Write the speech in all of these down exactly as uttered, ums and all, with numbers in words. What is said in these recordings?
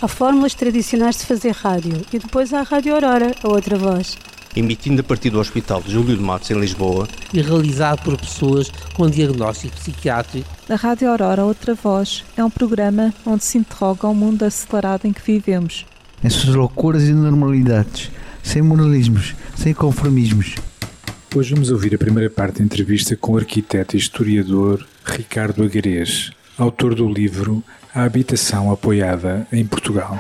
Há fórmulas tradicionais de fazer rádio e depois há a Rádio Aurora, a outra voz. Emitindo a partir do Hospital Júlio de Matos, em Lisboa. E realizado por pessoas com diagnóstico psiquiátrico. A Rádio Aurora, outra voz, é um programa onde se interroga o mundo acelerado em que vivemos. Em suas loucuras e normalidades, sem moralismos, sem conformismos. Hoje vamos ouvir a primeira parte da entrevista com o arquiteto e historiador Ricardo Agarês, autor do livro A Habitação Apoiada em Portugal.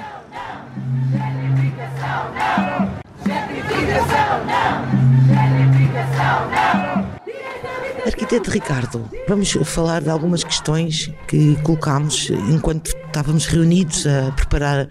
Arquiteto Ricardo, vamos falar de algumas questões que colocámos enquanto estávamos reunidos a preparar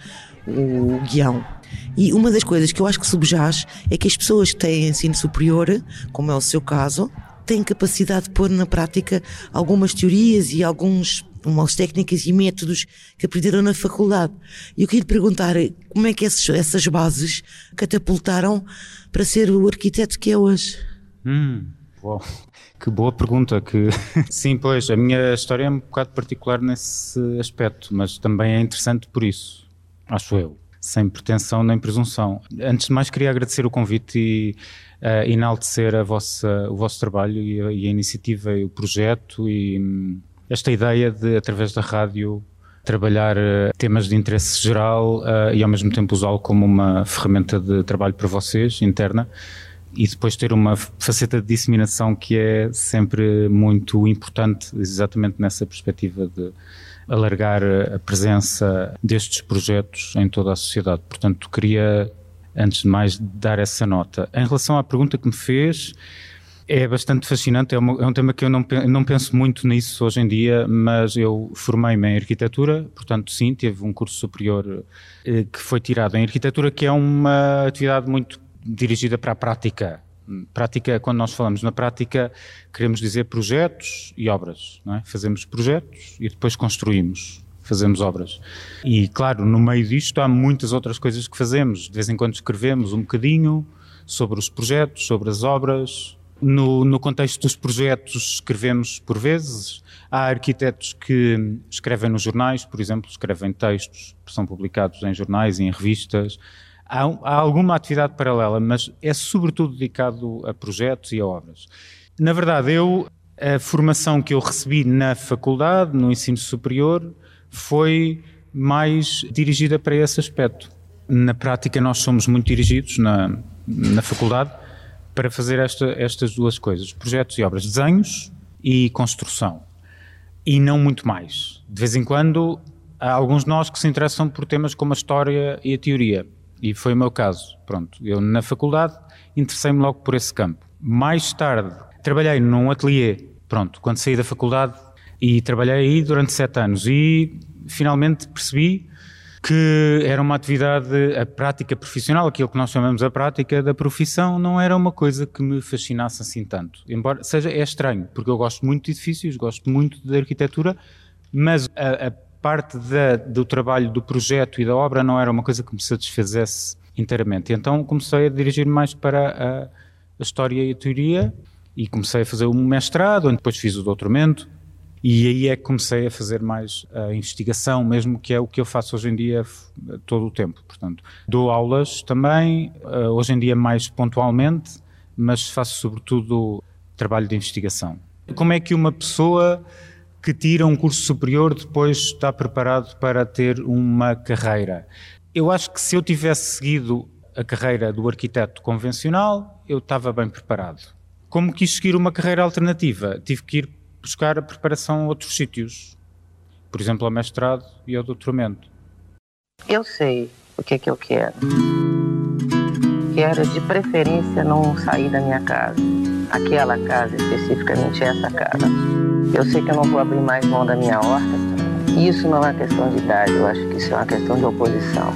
o guião. E uma das coisas que eu acho que subjaz é que as pessoas que têm ensino superior, como é o seu caso, têm capacidade de pôr na prática algumas teorias e alguns, umas técnicas e métodos que aprenderam na faculdade. E eu queria lhe perguntar como é que esses, essas bases catapultaram para ser o arquiteto que é hoje. Hum, uau, que boa pergunta. Que... Sim, pois, a minha história é um bocado particular nesse aspecto, mas também é interessante por isso, acho eu. Sem pretensão nem presunção. Antes de mais, queria agradecer o convite e uh, enaltecer a vossa, o vosso trabalho e a, e a iniciativa e o projeto e um, esta ideia de, através da rádio, trabalhar uh, temas de interesse geral uh, e ao mesmo tempo usá-lo como uma ferramenta de trabalho para vocês, interna, e depois ter uma faceta de disseminação que é sempre muito importante, exatamente nessa perspectiva de alargar a presença destes projetos em toda a sociedade. Portanto, queria, antes de mais, dar essa nota. Em relação à pergunta que me fez, é bastante fascinante, é, uma, é um tema que eu não, não penso muito nisso hoje em dia, mas eu formei-me em arquitetura, portanto, sim, tive um curso superior eh, que foi tirado em arquitetura, que é uma atividade muito dirigida para a prática. Prática, quando nós falamos na prática, queremos dizer projetos e obras, não é? Fazemos projetos e depois construímos, fazemos obras. E claro, no meio disto há muitas outras coisas que fazemos. De vez em quando escrevemos um bocadinho sobre os projetos, sobre as obras. No, no contexto dos projetos escrevemos por vezes. Há arquitetos que escrevem nos jornais, por exemplo, escrevem textos que são publicados em jornais e em revistas. Há, há alguma atividade paralela, mas é sobretudo dedicado a projetos e a obras. Na verdade, eu, a formação que eu recebi na faculdade, no ensino superior, foi mais dirigida para esse aspecto. Na prática, nós somos muito dirigidos na, na faculdade para fazer esta, estas duas coisas, projetos e obras, desenhos e construção. E não muito mais. De vez em quando, há alguns de nós que se interessam por temas como a história e a teoria. E foi o meu caso. Pronto, eu na faculdade interessei-me logo por esse campo. Mais tarde, trabalhei num ateliê, pronto, quando saí da faculdade, e trabalhei aí durante sete anos e finalmente percebi que era uma atividade, a prática profissional, aquilo que nós chamamos a prática da profissão, não era uma coisa que me fascinasse assim tanto. Embora seja, é estranho, porque eu gosto muito de edifícios, gosto muito de arquitetura, mas a, a parte da, do trabalho do projeto e da obra não era uma coisa que me satisfazesse inteiramente. Então comecei a dirigir mais para a, a história e a teoria e comecei a fazer um mestrado, onde depois fiz o doutoramento e aí é que comecei a fazer mais a investigação mesmo, que é o que eu faço hoje em dia todo o tempo. Portanto, dou aulas também, hoje em dia mais pontualmente, mas faço sobretudo trabalho de investigação. Como é que uma pessoa que tira um curso superior depois está preparado para ter uma carreira? Eu acho que se eu tivesse seguido a carreira do arquiteto convencional, eu estava bem preparado. Como quis seguir uma carreira alternativa, tive que ir buscar a preparação a outros sítios, por exemplo, ao mestrado e ao doutoramento. Eu sei o que é que eu quero. Quero, de preferência, não sair da minha casa. Aquela casa, especificamente essa casa. Eu sei que eu não vou abrir mais mão da minha horta. E isso não é uma questão de idade, eu acho que isso é uma questão de oposição.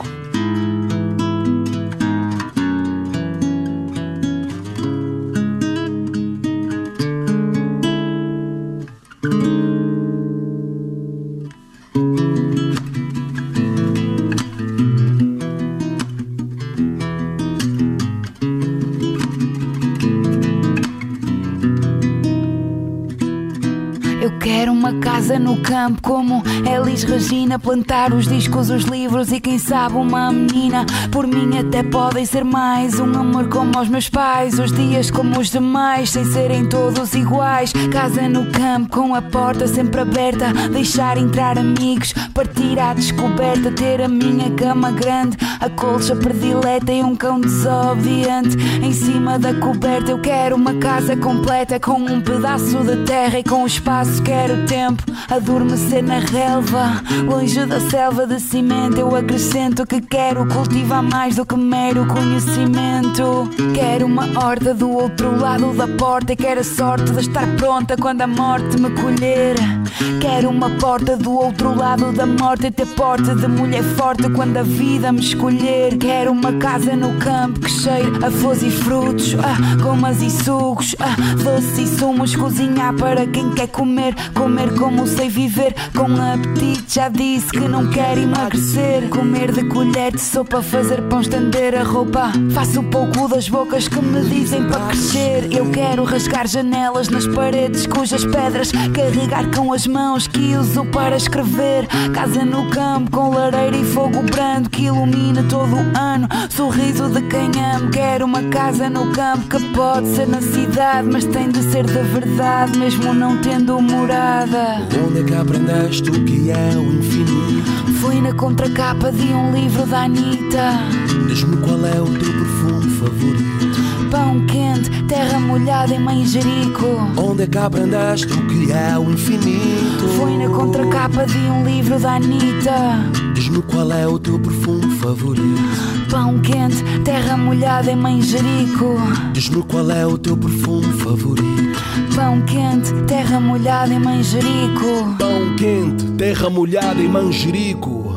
Eu quero uma casa no campo como Elis Regina, plantar os discos, os livros e quem sabe uma menina. Por mim até podem ser mais, um amor como os meus pais, os dias como os demais, sem serem todos iguais. Casa no campo com a porta sempre aberta, deixar entrar amigos, partir à descoberta, ter a minha cama grande, a colcha predileta e um cão desobediente em cima da coberta. Eu quero uma casa completa com um pedaço de terra e com o espaço quero tempo, adormecer na relva, longe da selva de cimento. Eu acrescento que quero cultivar mais do que mero conhecimento. Quero uma horta do outro lado da porta e quero a sorte de estar pronta quando a morte me colher. Quero uma porta do outro lado da morte e ter porte de mulher forte quando a vida me escolher. Quero uma casa no campo que cheire a flores e frutos, ah, gomas e sugos, ah, doces e sumos. Cozinhar para quem quer comer, comer como sei viver, com apetite. Já disse que não quero emagrecer. Comer de colher de sopa, fazer pão, estender a roupa. Faço pouco das bocas que me dizem para crescer. Eu quero rasgar janelas nas paredes cujas pedras carregar com as mãos que uso para escrever. Casa no campo com lareira e fogo brando que ilumina todo o ano, sorriso de quem amo. Quero uma casa no campo que pode ser na cidade, mas tem de ser de verdade, mesmo não tendo morada. Onde é que aprendeste o que é o infinito? Fui na contracapa de um livro da Anitta. Diz-me qual é o teu perfume favorito? Pão quente, terra molhada em manjerico. Onde é que aprendeste o que é o infinito? Fui na contracapa de um livro da Anitta. Diz-me qual é o teu perfume favorito? Pão quente, terra molhada em manjerico. Diz-me qual é o teu perfume favorito? Pão quente, terra molhada em manjerico. Pão quente, terra molhada em manjerico.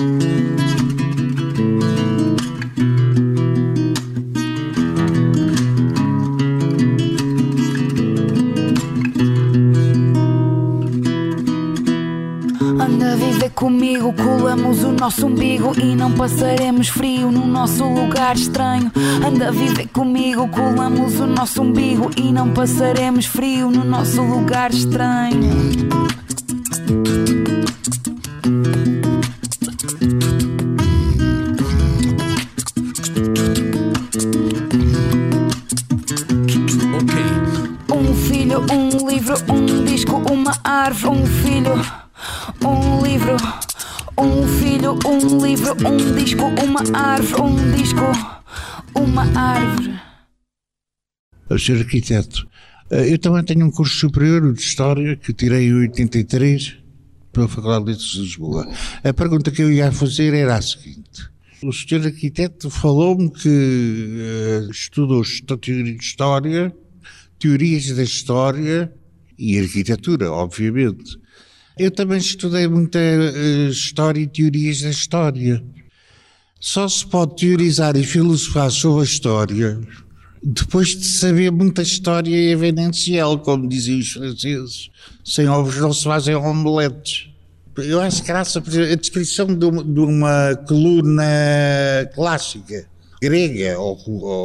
Anda a viver comigo, colamos o nosso umbigo e não passaremos frio no nosso lugar estranho. Anda a viver comigo, colamos o nosso umbigo e não passaremos frio no nosso lugar estranho. Um filho, um livro, um disco, uma árvore, um filho. Um livro, um filho, um livro, um disco, uma árvore, um disco, uma árvore. A ser arquiteto. Eu também tenho um curso superior de História que tirei em oitenta e três pela Faculdade de Letras de Lisboa. A pergunta que eu ia fazer era a seguinte. O senhor arquiteto falou-me que uh, estudou teoria de História, teorias da História e arquitetura, obviamente. Eu também estudei muita uh, História e teorias da História. Só se pode teorizar e filosofar sobre a História depois de saber muita História evidencial, como diziam os franceses. Sem ovos não se fazem omeletes. Eu acho graça a descrição de uma, de uma coluna clássica, grega ou,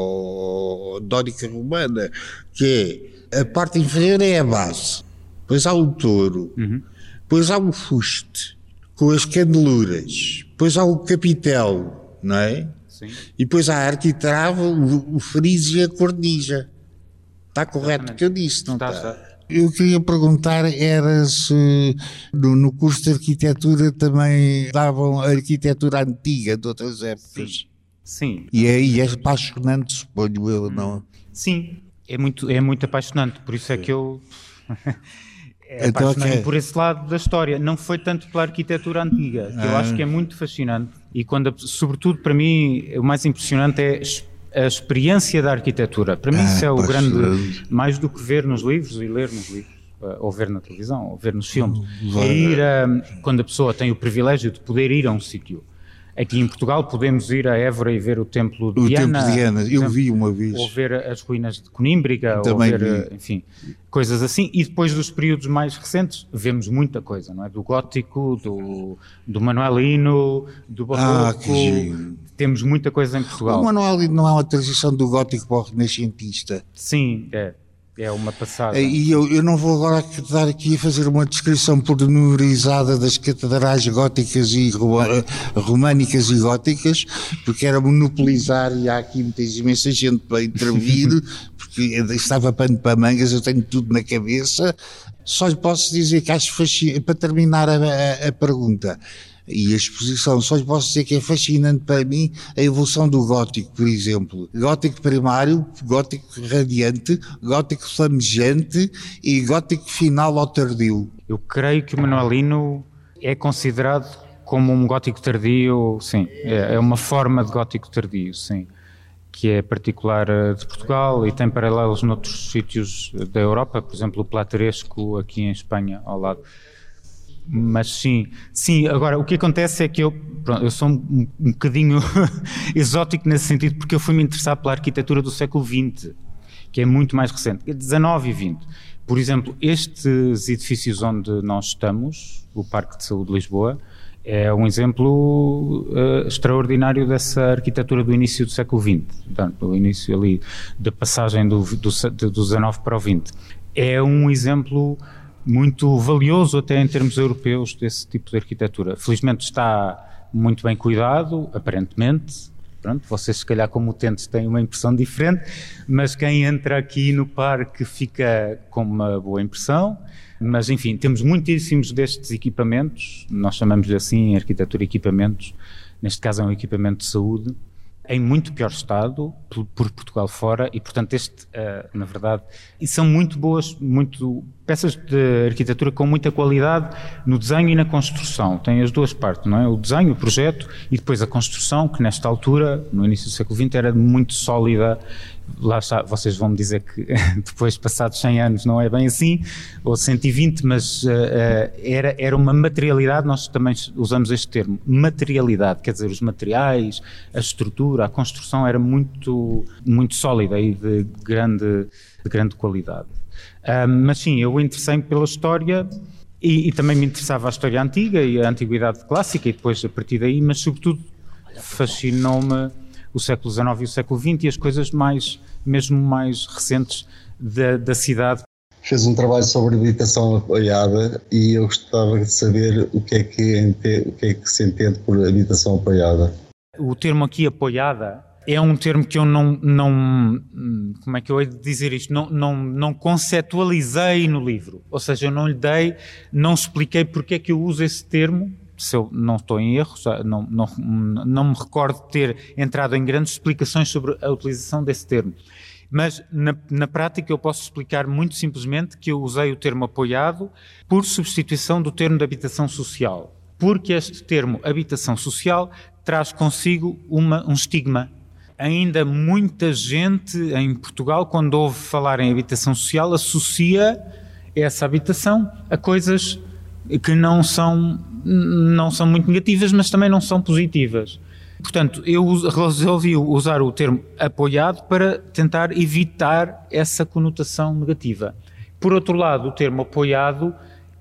ou dórica romana, que é a parte inferior é a base, depois há o touro, uhum. Depois há o fuste, com as caneluras, depois há o capitel, não é? Sim. E depois há a arquitrava, o, o friso e a cornija. Está correto o que eu disse, não está? está? Eu queria perguntar era se no, no curso de arquitetura também davam a arquitetura antiga de outras épocas. Sim. Sim. E é, e é apaixonante, suponho eu, não? Sim, é muito, é muito apaixonante, por isso é que eu... É então, apaixonante okay. por esse lado da história. Não foi tanto pela arquitetura antiga, que ah. eu acho que é muito fascinante. E quando, sobretudo para mim, o mais impressionante é a experiência da arquitetura. Para mim ah, isso é o grande, ser. mais do que ver nos livros e ler nos livros, ou ver na televisão, ou ver nos filmes. Vai. É ir a, quando a pessoa tem o privilégio de poder ir a um sítio. Aqui em Portugal podemos ir a Évora e ver o Templo de o Diana. O Templo de Diana, eu exemplo, vi uma vez. Ou ver as ruínas de Conímbriga, ou ver, vi. enfim, coisas assim. E depois dos períodos mais recentes, vemos muita coisa, não é? Do gótico, do, do manuelino, do barroco. Ah, que temos muita coisa em Portugal. O manuelino não é uma transição do gótico para o renascentista? Sim, é. É uma passada. E eu, eu não vou agora estar aqui a fazer uma descrição pormenorizada das catedrais góticas e românicas e góticas, porque era monopolizar e há aqui muita imensa gente para intervir, porque estava pano para mangas, eu tenho tudo na cabeça. Só lhe posso dizer que acho fascinante, para terminar a, a, a pergunta e a exposição, só lhe posso dizer que é fascinante para mim a evolução do gótico, por exemplo. Gótico primário, gótico radiante, gótico flamejante e gótico final ou tardio. Eu creio que o Manuelino é considerado como um gótico tardio, sim, é, é uma forma de gótico tardio, sim, que é particular de Portugal e tem paralelos noutros sítios da Europa, por exemplo o Plateresco aqui em Espanha, ao lado. Mas sim, sim, agora o que acontece é que eu, pronto, eu sou um, um bocadinho exótico nesse sentido, porque eu fui-me interessar pela arquitetura do século vinte, que é muito mais recente, dezenove e vinte. Por exemplo, estes edifícios onde nós estamos, o Parque de Saúde de Lisboa, é um exemplo uh, extraordinário dessa arquitetura do início do século vinte, portanto, do início ali da passagem do, do, do dezenove para o vinte. É um exemplo muito valioso até em termos europeus desse tipo de arquitetura. Felizmente está muito bem cuidado, aparentemente. Pronto, vocês se calhar como utentes têm uma impressão diferente, mas quem entra aqui no parque fica com uma boa impressão. Mas enfim, temos muitíssimos destes equipamentos, nós chamamos-lhe assim arquitetura equipamentos, neste caso é um equipamento de saúde, em muito pior estado por, por Portugal fora e portanto este, uh, na verdade, e são muito boas, muito peças de arquitetura com muita qualidade no desenho e na construção, tem as duas partes, não é? O desenho, o projeto e depois a construção, que nesta altura, no início do século vinte, era muito sólida. Lá está, vocês vão me dizer que depois, passados cem anos, não é bem assim, ou cento e vinte, mas uh, uh, era, era uma materialidade, nós também usamos este termo, materialidade, quer dizer, os materiais, a estrutura, a construção era muito, muito sólida e de grande, de grande qualidade. Uh, mas sim, eu interessei-me pela história e, e também me interessava a história antiga e a antiguidade clássica e depois a partir daí, mas sobretudo fascinou-me o século dezenove e o século vinte e as coisas mais, mesmo mais recentes da, da cidade. Fez um trabalho sobre habitação apoiada e eu gostava de saber o que é que, o que, é que se entende por habitação apoiada. O termo aqui apoiada é um termo que eu não, não como é que eu hei de dizer isto, não, não, não conceptualizei no livro, ou seja, eu não lhe dei, não expliquei porque é que eu uso esse termo. Se eu não estou em erro, não, não, não me recordo de ter entrado em grandes explicações sobre a utilização desse termo. Mas na, na prática eu posso explicar muito simplesmente que eu usei o termo apoiado por substituição do termo de habitação social. Porque este termo habitação social traz consigo uma, um estigma. Ainda muita gente em Portugal, quando ouve falar em habitação social, associa essa habitação a coisas que não são, não são muito negativas, mas também não são positivas. Portanto, eu resolvi usar o termo apoiado para tentar evitar essa conotação negativa. Por outro lado, o termo apoiado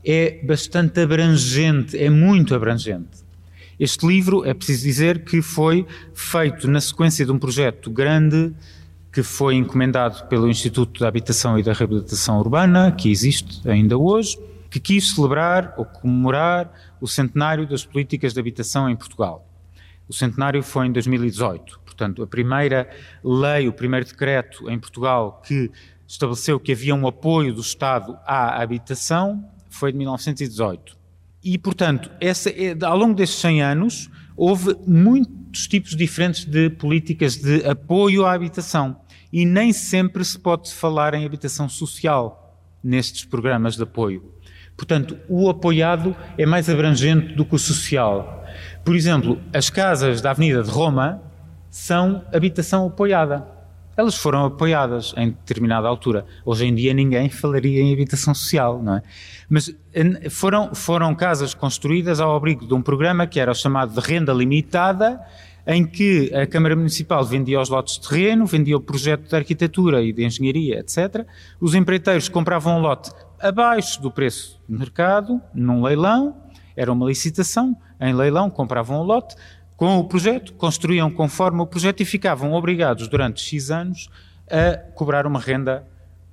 é bastante abrangente, é muito abrangente. Este livro, é preciso dizer que foi feito na sequência de um projeto grande que foi encomendado pelo Instituto da Habitação e da Reabilitação Urbana, que existe ainda hoje, que quis celebrar ou comemorar o centenário das políticas de habitação em Portugal. O centenário foi em dois mil e dezoito, portanto, a primeira lei, o primeiro decreto em Portugal que estabeleceu que havia um apoio do Estado à habitação foi de mil novecentos e dezoito. E, portanto, essa, ao longo destes cem anos, houve muitos tipos diferentes de políticas de apoio à habitação e nem sempre se pode falar em habitação social nestes programas de apoio. Portanto, o apoiado é mais abrangente do que o social. Por exemplo, as casas da Avenida de Roma são habitação apoiada. Elas foram apoiadas em determinada altura. Hoje em dia ninguém falaria em habitação social, não é? Mas foram, foram casas construídas ao abrigo de um programa que era o chamado de renda limitada, em que a Câmara Municipal vendia os lotes de terreno, vendia o projeto de arquitetura e de engenharia, etcétera. Os empreiteiros compravam um lote abaixo do preço de mercado, num leilão, era uma licitação, em leilão compravam o lote, com o projeto, construíam conforme o projeto e ficavam obrigados durante X anos a cobrar uma renda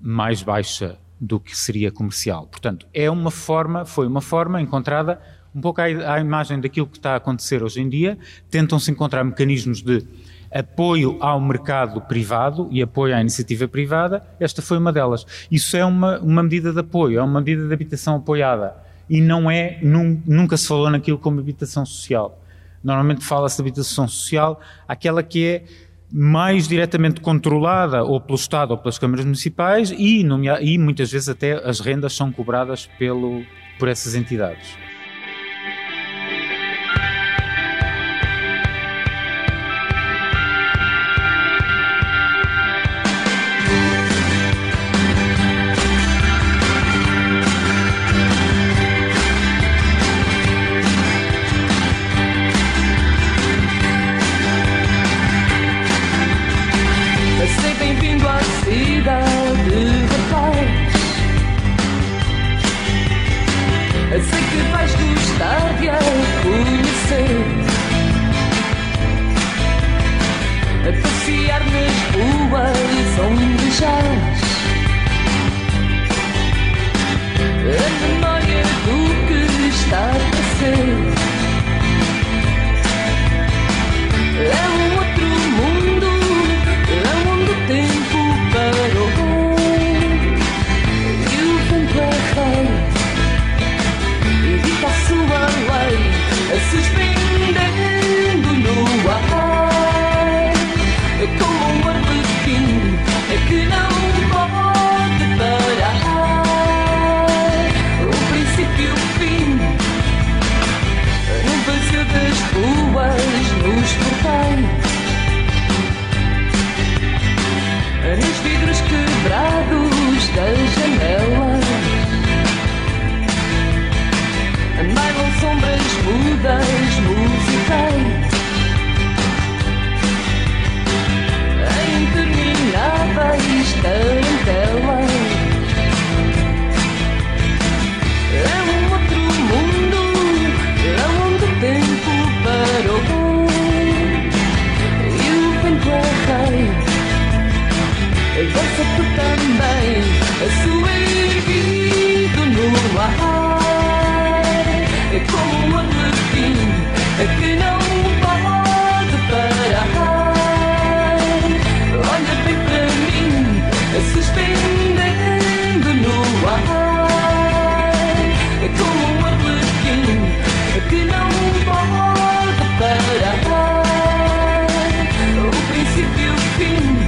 mais baixa do que seria comercial. Portanto, é uma forma, foi uma forma encontrada um pouco à, à imagem daquilo que está a acontecer hoje em dia. Tentam-se encontrar mecanismos de apoio ao mercado privado e apoio à iniciativa privada. Esta foi uma delas. Isso é uma, uma medida de apoio, é uma medida de habitação apoiada e não é, num, nunca se falou naquilo como habitação social. Normalmente fala-se de habitação social, aquela que é mais diretamente controlada ou pelo Estado ou pelas câmaras municipais e, nomea- e muitas vezes até as rendas são cobradas pelo, por essas entidades. Bem-vindo à cidade da paz. Eu sei que vais gostar de a conhecer, a passear nas ruas onde jaz a memória do que está a ser. É um outro mundo, é onde o tempo parou e o vento é rei e dita a sua lei, a suspendendo no ar como um arlequim que não pode parar. O princípio e o fim no vazio das ruas, nos portais, nos vidros quebrados das janelas, bailam sombras mudas, musicais, intermináveis tarantelas. É um outro mundo, é onde o tempo parou e o vento é rei. Dança tu também, a sua erguido no ar, como um arlequim que não pode parar. Olha bem para mim, suspendendo no ar, como um arlequim que não pode parar. O princípio e o fim.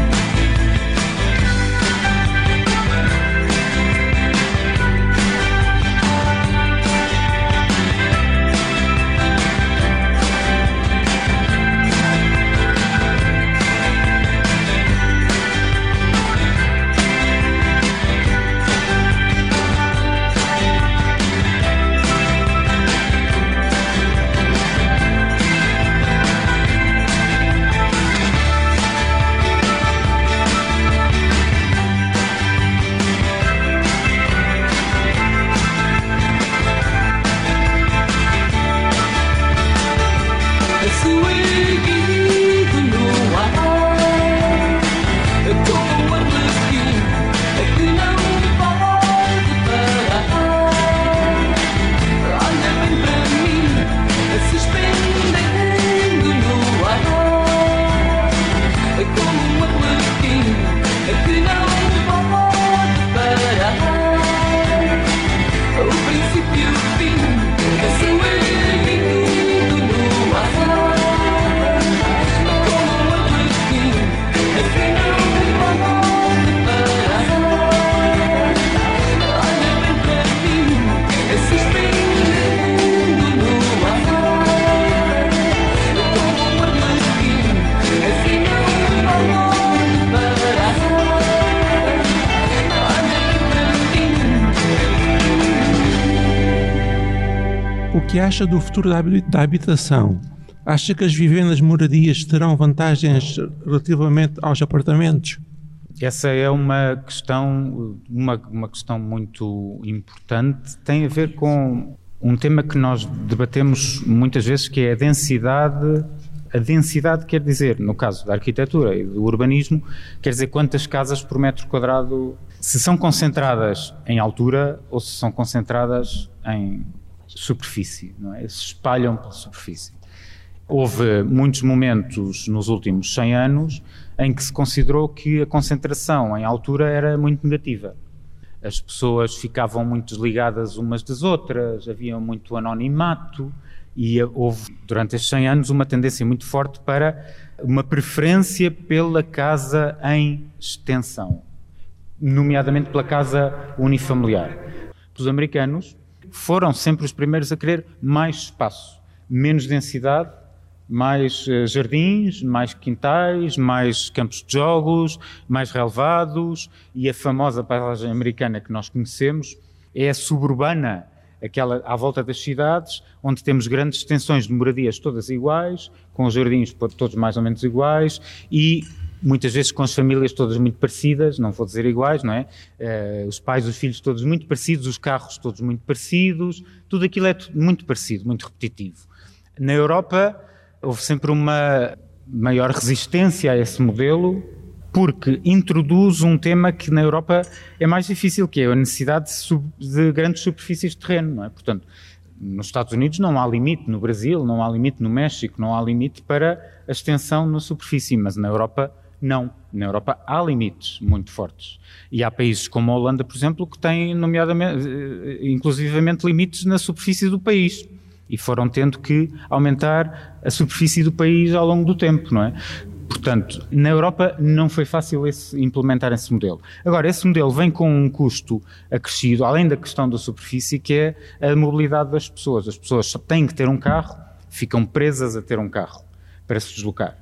O que acha do futuro da habitação? Acha que as vivendas moradias terão vantagens relativamente aos apartamentos? Essa é uma questão, uma, uma questão muito importante. Tem a ver com um tema que nós debatemos muitas vezes, que é a densidade A densidade quer dizer, no caso da arquitetura e do urbanismo, quer dizer quantas casas por metro quadrado, se são concentradas em altura ou se são concentradas em superfície, não é? Se espalham pela superfície. Houve muitos momentos nos últimos cem anos em que se considerou que a concentração em altura era muito negativa. As pessoas ficavam muito desligadas umas das outras, havia muito anonimato e houve durante estes cem anos uma tendência muito forte para uma preferência pela casa em extensão, nomeadamente pela casa unifamiliar. Os americanos foram sempre os primeiros a querer mais espaço, menos densidade, mais uh, jardins, mais quintais, mais campos de jogos, mais relevados, e a famosa paisagem americana que nós conhecemos é a suburbana, aquela à volta das cidades, onde temos grandes extensões de moradias todas iguais, com os jardins todos mais ou menos iguais e muitas vezes com as famílias todas muito parecidas, não vou dizer iguais, não é? Uh, os pais, os filhos todos muito parecidos, os carros todos muito parecidos, tudo aquilo é muito parecido, muito repetitivo. Na Europa houve sempre uma maior resistência a esse modelo, porque introduz um tema que na Europa é mais difícil, que é a necessidade de, sub, de grandes superfícies de terreno, não é? Portanto, nos Estados Unidos não há limite, no Brasil não há limite, no México não há limite para a extensão na superfície, mas na Europa não. Na Europa há limites muito fortes. E há países como a Holanda, por exemplo, que têm, nomeadamente, inclusivamente limites na superfície do país. E foram tendo que aumentar a superfície do país ao longo do tempo, não é? Portanto, na Europa não foi fácil esse, implementar esse modelo. Agora, esse modelo vem com um custo acrescido, além da questão da superfície, que é a mobilidade das pessoas. As pessoas só têm que ter um carro, ficam presas a ter um carro para se deslocar.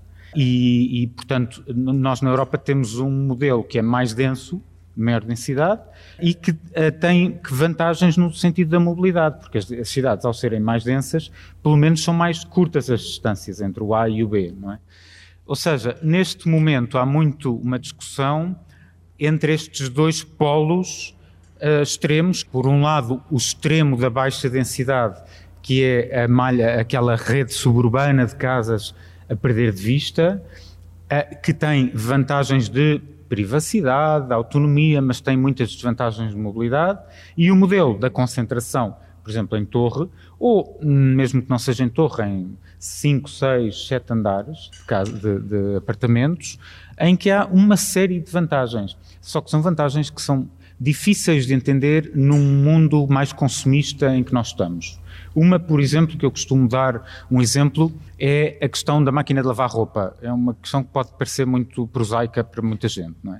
E, e portanto, nós na Europa temos um modelo que é mais denso, maior densidade, e que uh, tem que vantagens no sentido da mobilidade, porque as, as cidades, ao serem mais densas, pelo menos são mais curtas as distâncias entre o A e o B, não é? Ou seja, neste momento há muito uma discussão entre estes dois polos uh, extremos. Por um lado, o extremo da baixa densidade, que é a malha, aquela rede suburbana de casas a perder de vista, uh, que tem vantagens de privacidade, autonomia, mas tem muitas desvantagens de mobilidade, e o modelo da concentração, por exemplo, em torre, ou mesmo que não seja em torre, em cinco, seis, sete andares de, casa, de, de apartamentos, em que há uma série de vantagens. Só que são vantagens que são difíceis de entender num mundo mais consumista em que nós estamos. Uma, por exemplo, que eu costumo dar um exemplo, é a questão da máquina de lavar roupa. É uma questão que pode parecer muito prosaica para muita gente, não é?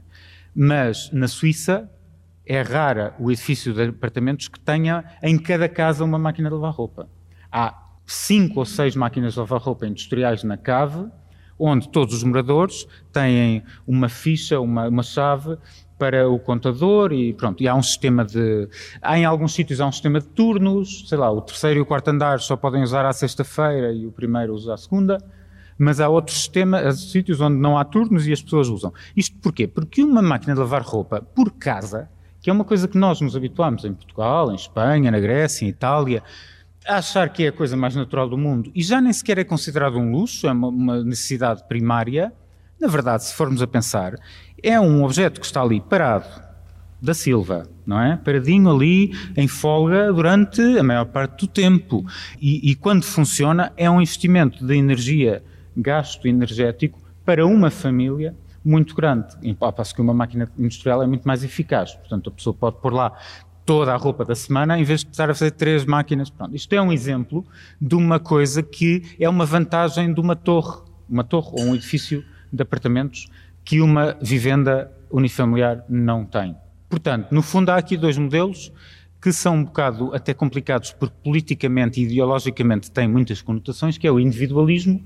Mas na Suíça é rara o edifício de apartamentos que tenha em cada casa uma máquina de lavar roupa. Há cinco ou seis máquinas de lavar roupa industriais na cave, onde todos os moradores têm uma ficha, uma, uma chave para o contador e pronto, e há um sistema de... Há em alguns sítios há um sistema de turnos, sei lá, o terceiro e o quarto andar só podem usar à sexta-feira e o primeiro usa à segunda, mas há outros sistemas, sítios onde não há turnos e as pessoas usam. Isto porquê? Porque uma máquina de lavar roupa por casa, que é uma coisa que nós nos habituamos em Portugal, em Espanha, na Grécia, em Itália, a achar que é a coisa mais natural do mundo, e já nem sequer é considerado um luxo, é uma, uma necessidade primária. Na verdade, se formos a pensar, é um objeto que está ali parado, da Silva, não é? Paradinho ali, em folga, durante a maior parte do tempo. E, e quando funciona, é um investimento de energia, gasto energético, para uma família muito grande. Ao passo que uma máquina industrial é muito mais eficaz. Portanto, a pessoa pode pôr lá toda a roupa da semana, em vez de estar a fazer três máquinas. Pronto. Isto é um exemplo de uma coisa que é uma vantagem de uma torre, uma torre ou um edifício de apartamentos que uma vivenda unifamiliar não tem. Portanto, no fundo há aqui dois modelos que são um bocado até complicados porque politicamente e ideologicamente têm muitas conotações, que é o individualismo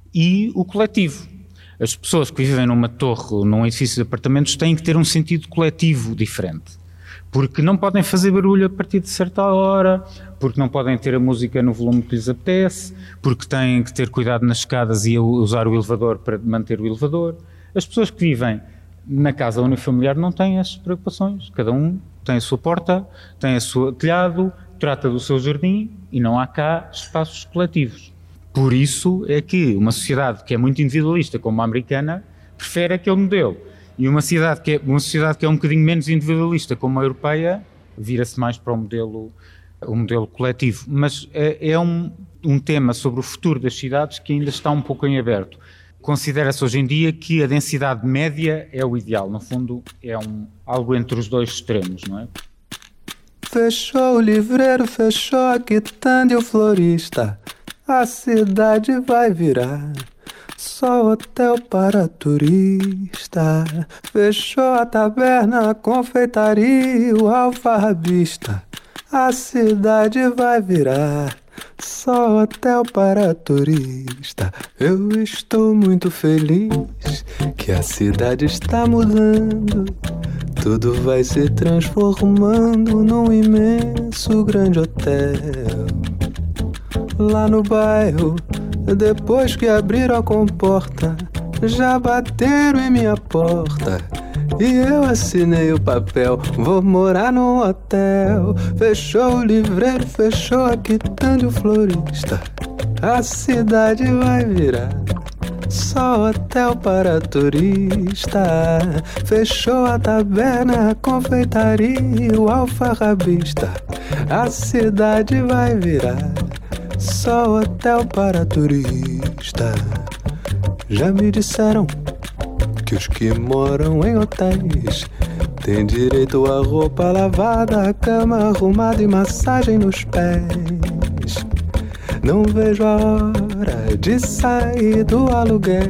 e o coletivo. As pessoas que vivem numa torre ou num edifício de apartamentos têm que ter um sentido coletivo diferente. Porque não podem fazer barulho a partir de certa hora, porque não podem ter a música no volume que lhes apetece, porque têm que ter cuidado nas escadas e usar o elevador para manter o elevador. As pessoas que vivem na casa unifamiliar não têm essas preocupações. Cada um tem a sua porta, tem o seu telhado, trata do seu jardim e não há cá espaços coletivos. Por isso é que uma sociedade que é muito individualista, como a americana, prefere aquele modelo. E uma sociedade que é, uma sociedade que é um bocadinho menos individualista, como a europeia, vira-se mais para o modelo, o modelo coletivo. Mas é, é um, um tema sobre o futuro das cidades que ainda está um pouco em aberto. Considera-se hoje em dia que a densidade média é o ideal. No fundo, é um, algo entre os dois extremos, não é? Fechou o livreiro, fechou a quitanda e o florista. A cidade vai virar só hotel para turista. Fechou a taberna, a confeitaria e o alfarrabista. A cidade vai virar só hotel para turista. Eu estou muito feliz que a cidade está mudando. Tudo vai se transformando num imenso grande hotel. Lá no bairro, depois que abriram a comporta, já bateram em minha porta e eu assinei o papel. Vou morar num hotel. Fechou o livreiro, fechou a quitanda e o florista. A cidade vai virar só hotel para turista. Fechou a taberna, a confeitaria e o alfarrabista. A cidade vai virar só hotel para turista. Já me disseram que os que moram em hotéis têm direito a roupa lavada, a cama arrumada e massagem nos pés. Não vejo a hora de sair do aluguel,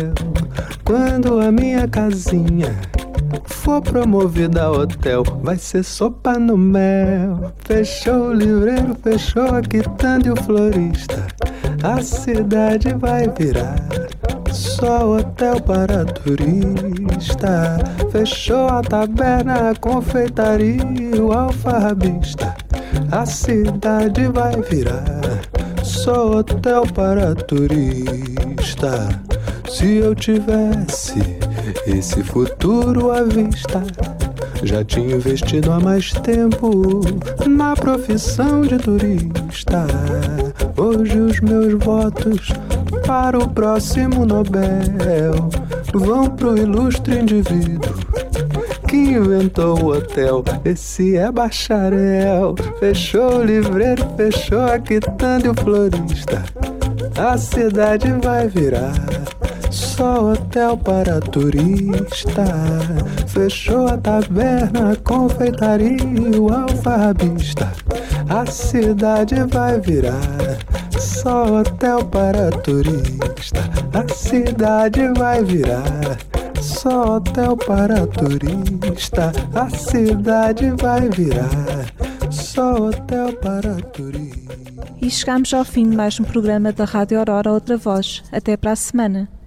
quando a minha casinha for promovida a hotel. Vai ser sopa no mel. Fechou o livreiro, fechou a quitanda e o florista. A cidade vai virar só hotel para turista. Fechou a taberna, a confeitaria e o alfarrabista. A cidade vai virar só hotel para turista. Se eu tivesse esse futuro à vista, já tinha investido há mais tempo na profissão de turista. Hoje os meus votos para o próximo Nobel vão pro ilustre indivíduo que inventou o hotel. Esse é bacharel. Fechou o livreiro, fechou a quitanda e o florista. A cidade vai virar só hotel para turista. Fechou a taberna, a confeitaria e o alfarrabista. A cidade vai virar só hotel para turista. A cidade vai virar só hotel para turista. A cidade vai virar só hotel para turista. E chegamos ao fim de mais um programa da Rádio Aurora Outra Voz. Até para a semana.